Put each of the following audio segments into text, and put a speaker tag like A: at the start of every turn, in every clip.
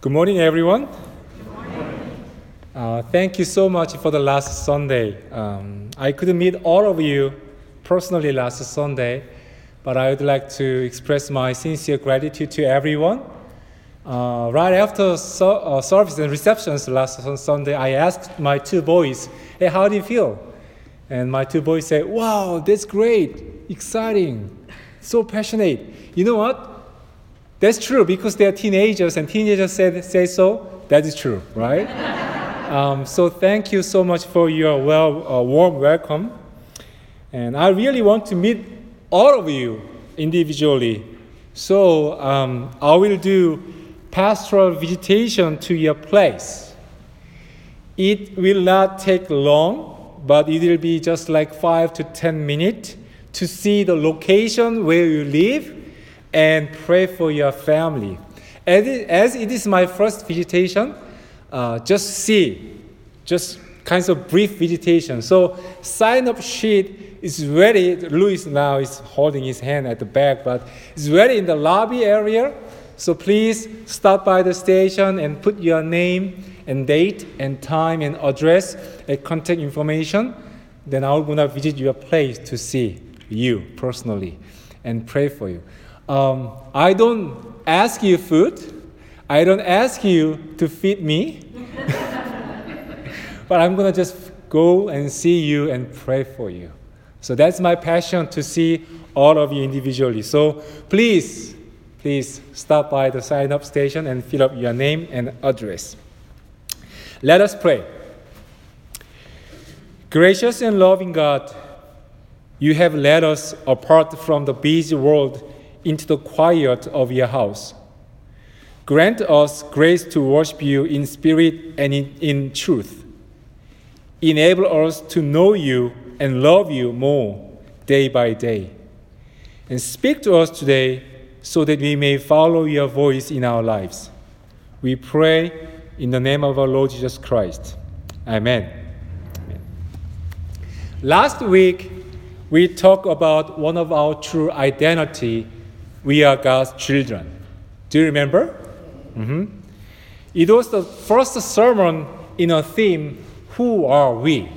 A: Good morning, everyone. Thank you so much for the last Sunday. I couldn't meet all of you personally last Sunday, but I would like to express my sincere gratitude to everyone. Right after service and receptions last Sunday, I asked my two boys, "Hey, how do you feel?" And my two boys said, "Wow, that's great, exciting, so passionate." You know what? That's true because they're teenagers, and teenagers say so. That is true, right? So thank you so much for your warm welcome. And I really want to meet all of you individually. So I will do pastoral visitation to your place. It will not take long, but it will be just like 5 to 10 minutes to see the location where you live and pray for your family. As it is my first visitation, just kinds of brief visitation. So sign-up sheet is ready. Luis now is holding his hand at the back, but it's ready in the lobby area. So please stop by the station and put your name and date and time and address and contact information. Then I'm going to visit your place to see you personally and pray for you. I don't ask you food. I don't ask you to feed me. But I'm going to just go and see you and pray for you. So that's my passion, to see all of you individually. So please stop by the sign-up station and fill up your name and address. Let us pray. Gracious and loving God, you have led us apart from the busy world into the quiet of your house. Grant us grace to worship you in spirit and in truth. Enable us to know you and love you more day by day. And speak to us today so that we may follow your voice in our lives. We pray in the name of our Lord Jesus Christ. Amen. Last week, we talked about one of our true identity. We are God's children. Do you remember? Mm-hmm. It was the first sermon in a theme, who are we?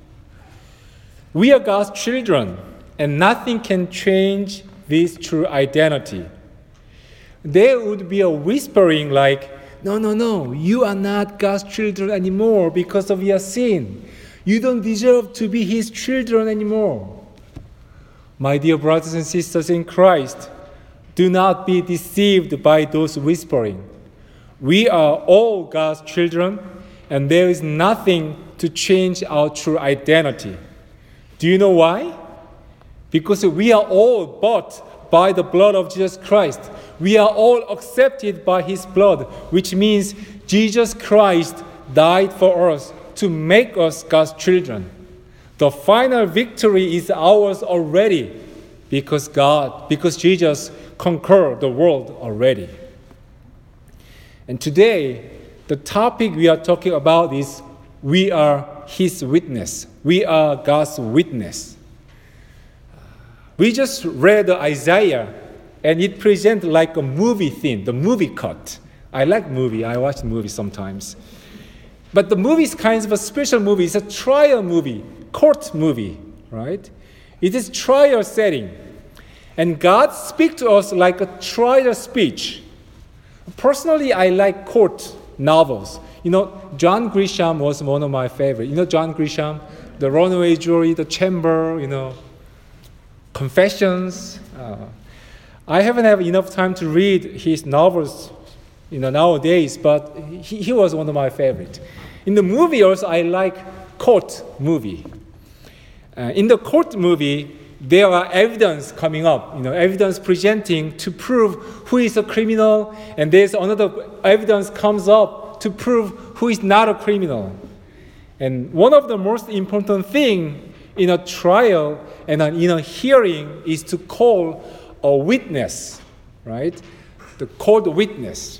A: We are God's children, and nothing can change this true identity. There would be a whispering like, no, you are not God's children anymore because of your sin. You don't deserve to be His children anymore. My dear brothers and sisters in Christ, do not be deceived by those whispering. We are all God's children, and there is nothing to change our true identity. Do you know why? Because we are all bought by the blood of Jesus Christ. We are all accepted by His blood, which means Jesus Christ died for us to make us God's children. The final victory is ours already because Jesus conquered the world already. And today, the topic we are talking about is we are His witness. We are God's witness. We just read Isaiah, and it presents like a movie theme, the movie cut. I like movie. I watch movies sometimes. But the movie is kind of a special movie. It's a trial movie, court movie, right? It is trial setting. And God speaks to us like a trial speech. Personally, I like court novels. John Grisham was one of my favorites. John Grisham, The Runaway Jury, The Chamber, Confessions. I haven't had enough time to read his novels, nowadays, but he was one of my favorites. In the movie also, I like court movie. In the court movie, there are evidence coming up, evidence presenting to prove who is a criminal, and there's another evidence comes up to prove who is not a criminal. And one of the most important things in a trial and in a hearing is to call a witness, right? To call the witness.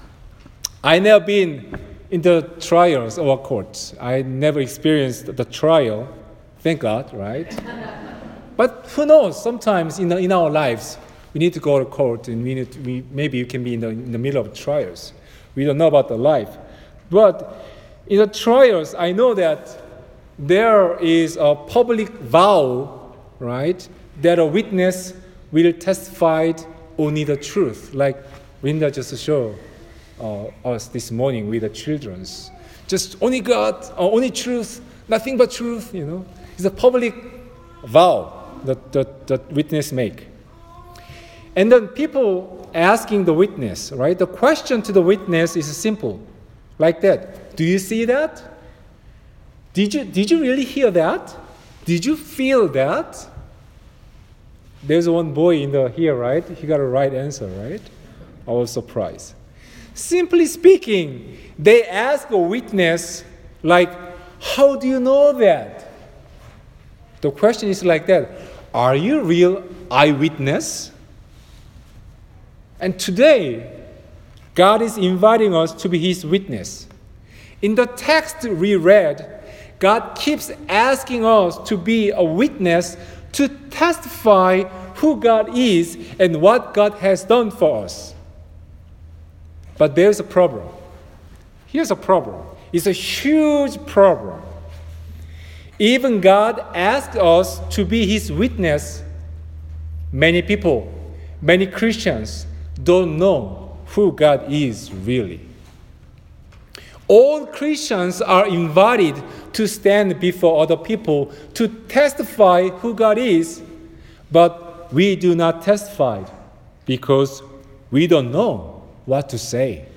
A: I never been in the trials or courts. I never experienced the trial, thank God, right? But who knows? Sometimes in our lives, we need to go to court, and maybe you can be in the middle of trials. We don't know about the life. But in the trials, I know that there is a public vow, right, that a witness will testify only the truth, like Linda just showed us this morning with the children's. Just only God, only truth, nothing but truth, It's a public vow that witness make. And then people asking the witness, right? The question to the witness is simple, like that. Do you see that? Did you really hear that? Did you feel that? There's one boy here, right? He got a right answer, right? I was surprised. Simply speaking, they ask a witness, like, how do you know that? The question is like that. Are you a real eyewitness? And today, God is inviting us to be His witness. In the text we read, God keeps asking us to be a witness to testify who God is and what God has done for us. But there's a problem. Here's a problem. It's a huge problem. Even God asked us to be His witness. Many people, many Christians don't know who God is really. All Christians are invited to stand before other people to testify who God is, but we do not testify because we don't know what to say.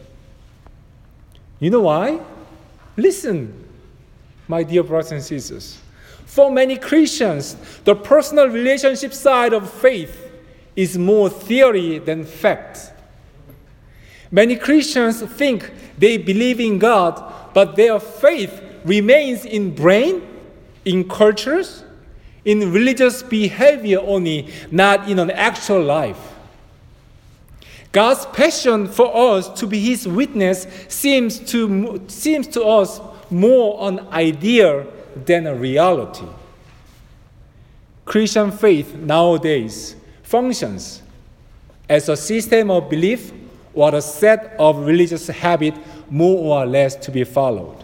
A: You know why? Listen, my dear brothers and sisters. For many Christians, the personal relationship side of faith is more theory than fact. Many Christians think they believe in God, but their faith remains in brain, in cultures, in religious behavior only, not in an actual life. God's passion for us to be His witness seems to us more an idea than a reality. Christian faith nowadays functions as a system of belief or a set of religious habits more or less to be followed.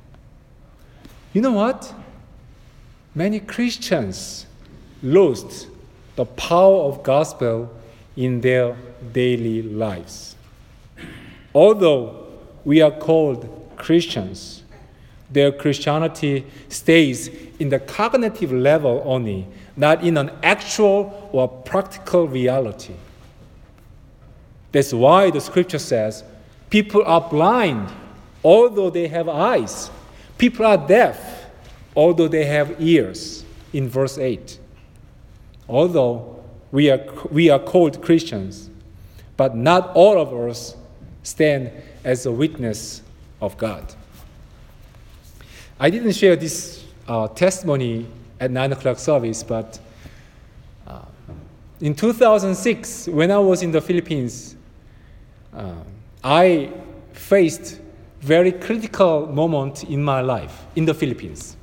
A: You know what? Many Christians lost the power of gospel in their daily lives. Although we are called Christians, their Christianity stays in the cognitive level only, not in an actual or practical reality. That's why the scripture says, people are blind, although they have eyes. People are deaf, although they have ears, in verse 8. Although we are called Christians, but not all of us stand as a witness of God. I didn't share this testimony at 9 o'clock service, but in 2006, when I was in the Philippines, I faced very critical moment in my life in the Philippines.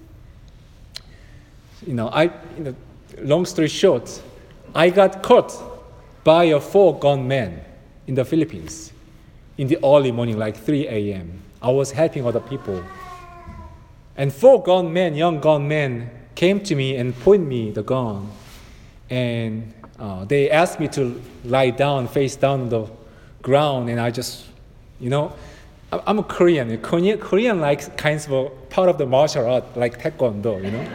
A: Long story short, I got caught by a 4 gunmen in the Philippines in the early morning, like 3 a.m. I was helping other people. And 4 gunmen, young gunmen, came to me and pointed me the gun. And they asked me to lie down, face down on the ground. And I just, I'm a Korean. Korean likes kinds of a part of the martial art, like Taekwondo,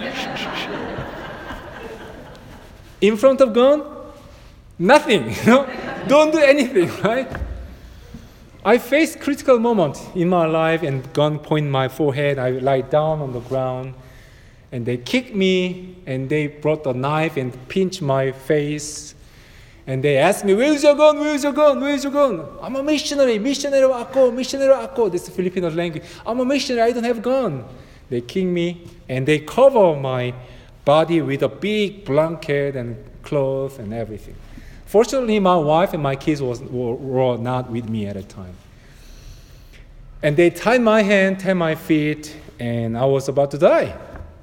A: In front of gun, nothing, Don't do anything, right? I faced critical moment in my life and gun point my forehead. I lie down on the ground and they kicked me and they brought a knife and pinched my face. And they asked me, where's your gun? Where's your gun? Where's your gun? I'm a missionary. Missionary ako. This is Filipino language. I'm a missionary. I don't have a gun. They kicked me and they cover my body with a big blanket and clothes and everything. Fortunately, my wife and my kids were not with me at the time. And they tied my hand, tied my feet, and I was about to die.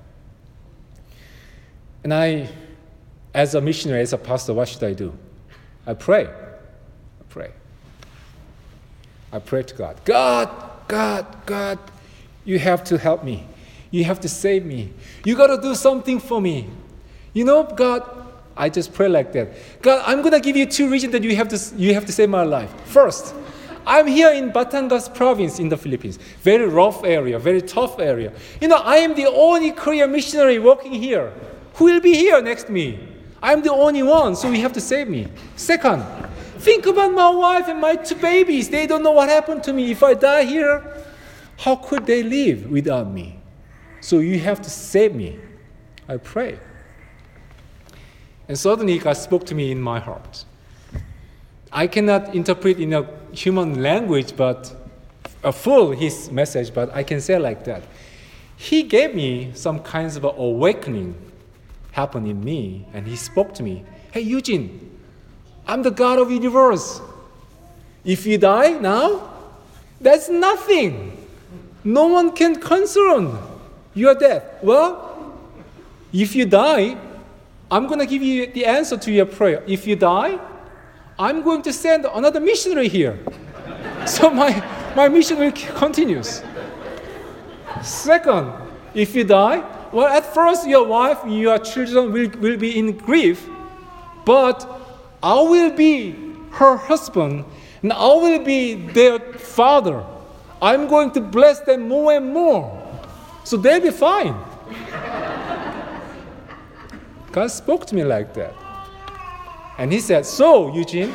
A: And I, as a missionary, as a pastor, what should I do? I pray. I pray to God. God, you have to help me. You have to save me. You got to do something for me. God, I just pray like that. God, I'm going to give you 2 reasons that you have to save my life. First, I'm here in Batangas province in the Philippines. Very rough area, very tough area. I am the only Korean missionary working here. Who will be here next to me? I'm the only one, so you have to save me. Second, think about my wife and my 2 babies. They don't know what happened to me. If I die here, how could they live without me? So you have to save me. I pray. And suddenly God spoke to me in my heart. I cannot interpret in a human language, but his message, but I can say like that. He gave me some kinds of awakening happened in me, and he spoke to me. Hey, Eugene, I'm the God of the universe. If you die now, that's nothing. No one can concern your death. Well, if you die, I'm going to give you the answer to your prayer. If you die, I'm going to send another missionary here. So my mission continues. Second, if you die, well, at first your wife, your children will be in grief, but I will be her husband, and I will be their father. I'm going to bless them more and more. So they'll be fine. God spoke to me like that. And he said, so, Eugene,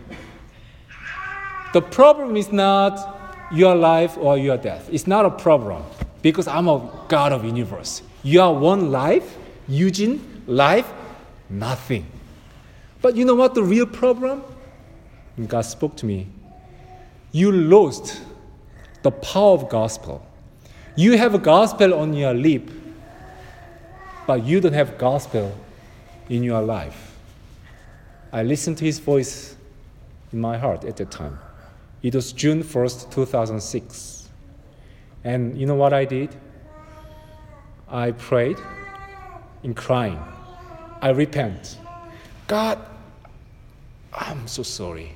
A: the problem is not your life or your death. It's not a problem because I'm a God of the universe. You are one life, Eugene, life, nothing. But you know what the real problem? And God spoke to me. You lost the power of gospel. You have a gospel on your lip, but you don't have gospel in your life. I listened to his voice in my heart at that time. It was June 1st, 2006. And you know what I did? I prayed in crying. I repent. God, I'm so sorry.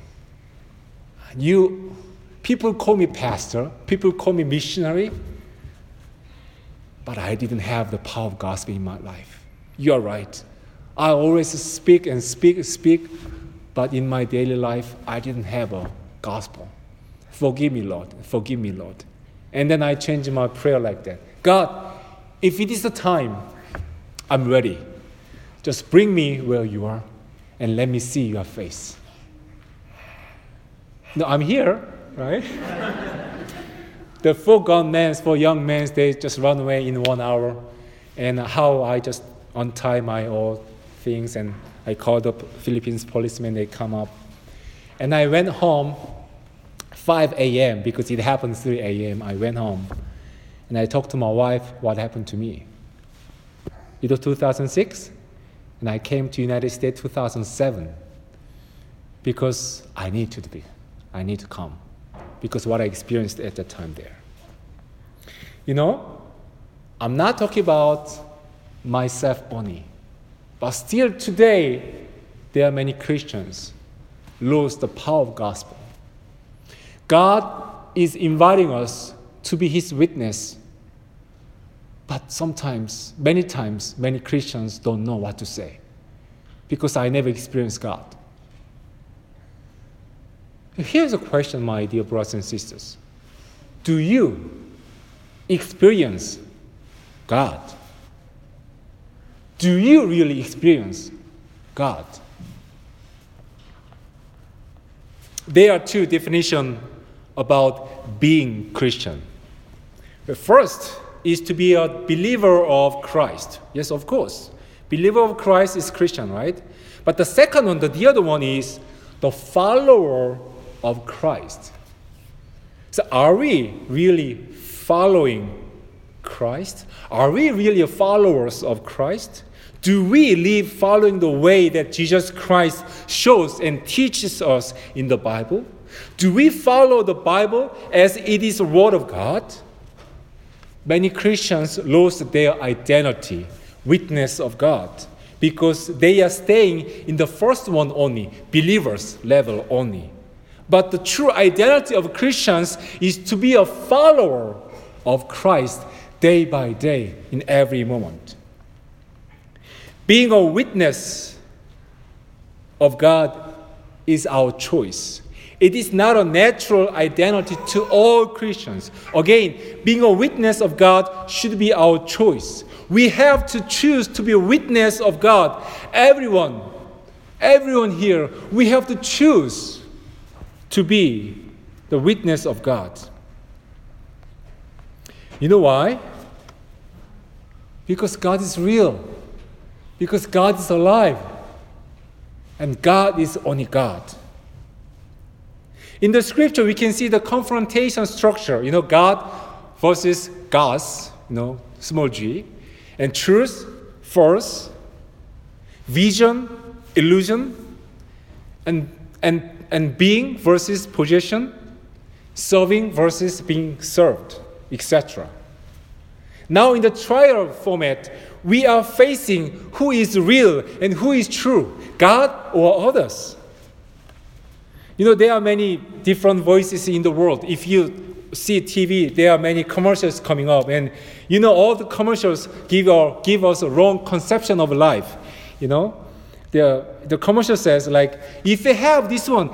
A: People call me pastor, people call me missionary, but I didn't have the power of gospel in my life. You're right. I always speak, but in my daily life, I didn't have a gospel. Forgive me, Lord. Forgive me, Lord. And then I changed my prayer like that. God, if it is the time, I'm ready. Just bring me where you are and let me see your face. No, I'm here, right? The 4 young men, they just run away in 1 hour. And how I just untie my old things, and I called the Philippines policemen, they come up. And I went home 5 a.m. because it happened 3 a.m. I went home and I talked to my wife what happened to me. It was 2006 and I came to United States 2007 because I need to come because what I experienced at that time there. I'm not talking about myself only. But still today, there are many Christians lose the power of gospel. God is inviting us to be his witness. But many times, many Christians don't know what to say because I never experienced God. Here's a question, my dear brothers and sisters. Do you experience God? Do you really experience God? There are 2 definitions about being Christian. The first is to be a believer of Christ. Yes, of course. Believer of Christ is Christian, right? But the second one, the other one is the follower of Christ. So are we really following Christ? Are we really followers of Christ? Do we live following the way that Jesus Christ shows and teaches us in the Bible? Do we follow the Bible as it is the Word of God? Many Christians lost their identity, witness of God, because they are staying in the first one only, believers level only. But the true identity of Christians is to be a follower of Christ day by day in every moment. Being a witness of God is our choice. It is not a natural identity to all Christians. Again, being a witness of God should be our choice. We have to choose to be a witness of God. Everyone here, we have to choose to be the witness of God. You know why? Because God is real. Because God is alive. And God is only God. In the scripture, we can see the confrontation structure. God versus gods, small g. And truth, false. Vision, illusion. And being versus possession. Serving versus being served, etc. Now in the trial format, we are facing who is real and who is true, God or others. There are many different voices in the world. If you see TV, there are many commercials coming up. And all the commercials give us a wrong conception of life. The commercial says, like, if you have this one,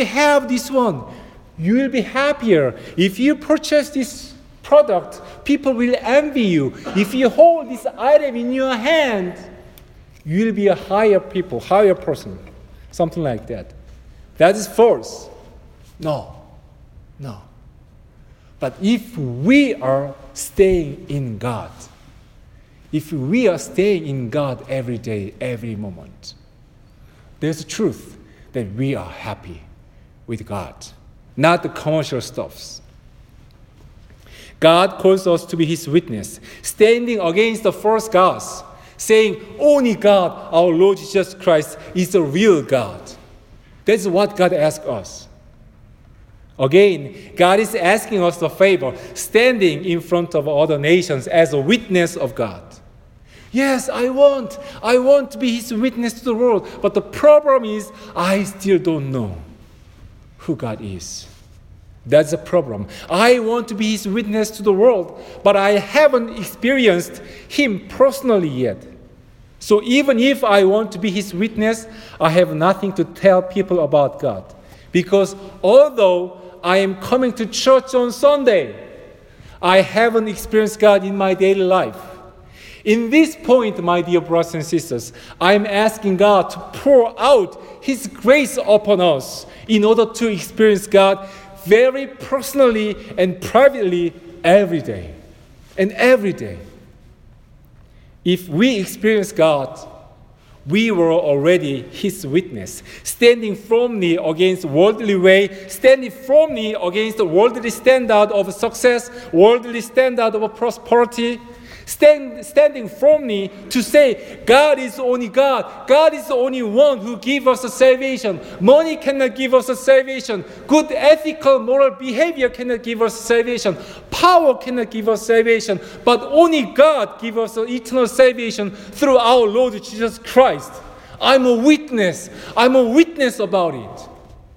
A: you will be happier. If you purchase this product, people will envy you. If you hold this item in your hand, you will be a higher person. Something like that. That is false. No. But if we are staying in God, every day, every moment, there's the truth that we are happy with God, not the commercial stuffs. God calls us to be His witness, standing against the false gods, saying only God, our Lord Jesus Christ, is the real God. That's what God asks us. Again, God is asking us a favor, standing in front of other nations as a witness of God. Yes, I want to be His witness to the world, but the problem is I still don't know who God is. That's the problem. I want to be His witness to the world, but I haven't experienced Him personally yet. So even if I want to be His witness, I have nothing to tell people about God. Because although I am coming to church on Sunday, I haven't experienced God in my daily life. In this point, my dear brothers and sisters, I am asking God to pour out His grace upon us in order to experience God very personally and privately every day. And every day. If we experience God, we were already His witness, standing firmly against worldly way, standing firmly against the worldly standard of success, worldly standard of prosperity, standing firmly to say, God is only God. God is the only one who gives us a salvation. Money cannot give us a salvation. Good ethical, moral behavior cannot give us salvation. Power cannot give us salvation. But only God gives us eternal salvation through our Lord Jesus Christ. I'm a witness. I'm a witness about it.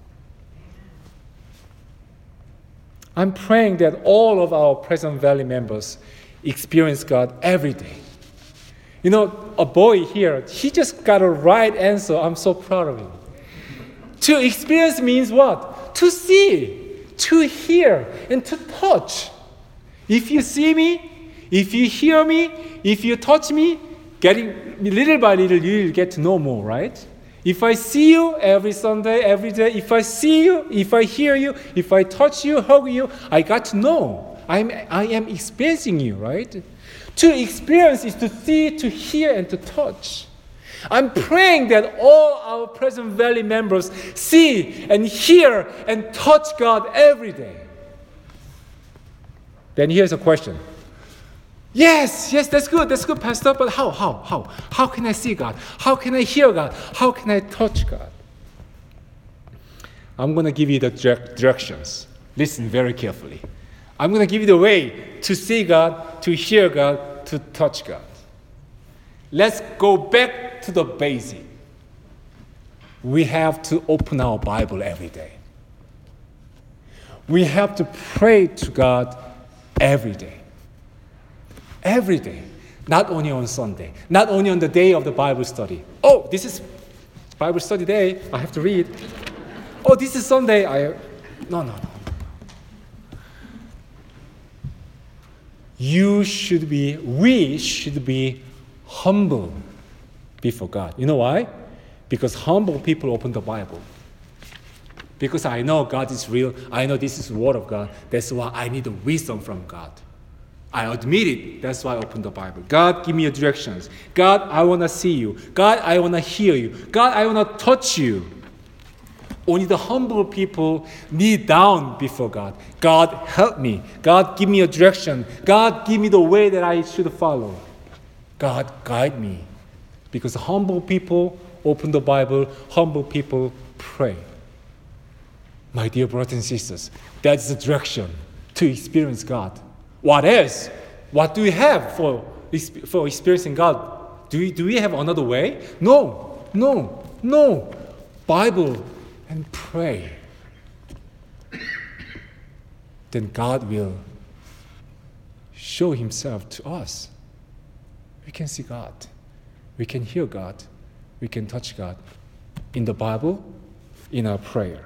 A: I'm praying that all of our Present Valley members experience God every day. A boy here, he just got a right answer. I'm so proud of him. To experience means what? To see, to hear, and to touch. If you see me, if you hear me, if you touch me, getting little by little, you will get to know more, right? If I see you every Sunday, every day, if I see you, if I hear you, if I touch you, hug you, I got to know. I am experiencing you, right? To experience is to see, to hear, and to touch. I'm praying that all our Present Valley members see and hear and touch God every day. Then here's a question. Yes, that's good, Pastor, but how? How can I see God? How can I hear God? How can I touch God? I'm going to give you the directions. Listen very carefully. I'm going to give you the way to see God, to hear God, to touch God. Let's go back to the basic. We have to open our Bible every day. We have to pray to God every day. Every day. Not only on Sunday. Not only on the day of the Bible study. Oh, this is Bible study day. I have to read. Oh, this is Sunday. No. We should be humble before God. You know why? Because humble people open the Bible. Because I know God is real. I know this is the Word of God. That's why I need the wisdom from God. I admit it. That's why I open the Bible. God, give me your directions. God, I want to see you. God, I want to hear you. God, I want to touch you. Only the humble people kneel down before God. God, help me. God, give me a direction. God, give me the way that I should follow. God, guide me. Because humble people open the Bible. Humble people pray. My dear brothers and sisters, that's the direction to experience God. What else? What do we have for experiencing God? Do we have another way? No. Bible and pray. Then God will show Himself to us. We can see God. We can hear God. We can touch God in the Bible, in our prayer.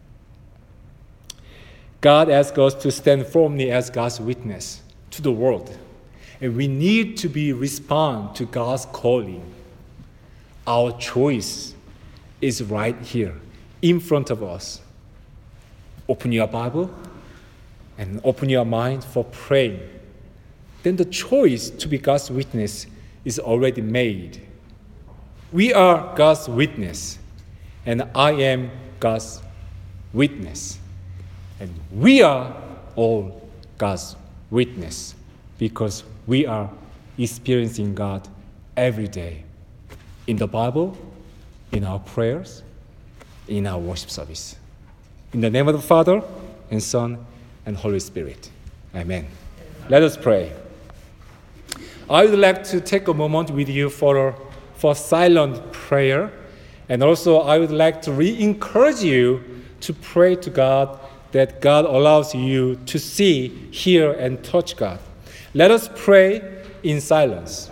A: God asks us to stand firmly as God's witness to the world. And we need to respond to God's calling. Our choice is right here, in front of us. Open your Bible and open your mind for praying. Then the choice to be God's witness is already made. We are God's witness, and I am God's witness. And we are all God's witness because we are experiencing God every day in the Bible, in our prayers, in our worship service. In the name of the Father, and Son, and Holy Spirit. Amen. Let us pray. I would like to take a moment with you for silent prayer. And also I would like to encourage you to pray to God that God allows you to see, hear, and touch God. Let us pray in silence.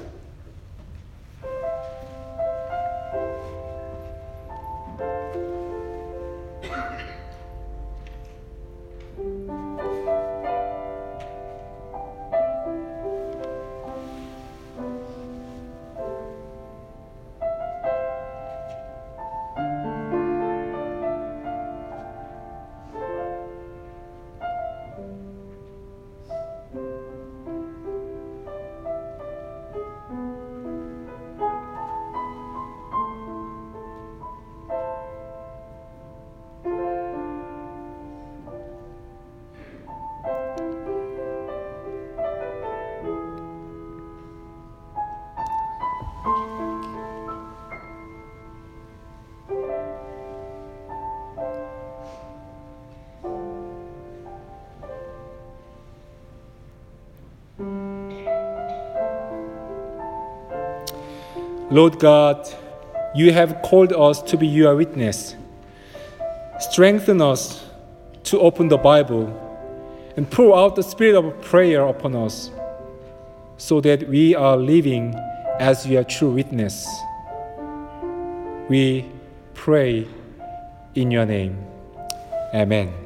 A: Lord God, you have called us to be your witness. Strengthen us to open the Bible and pour out the spirit of prayer upon us so that we are living as your true witness. We pray in your name. Amen.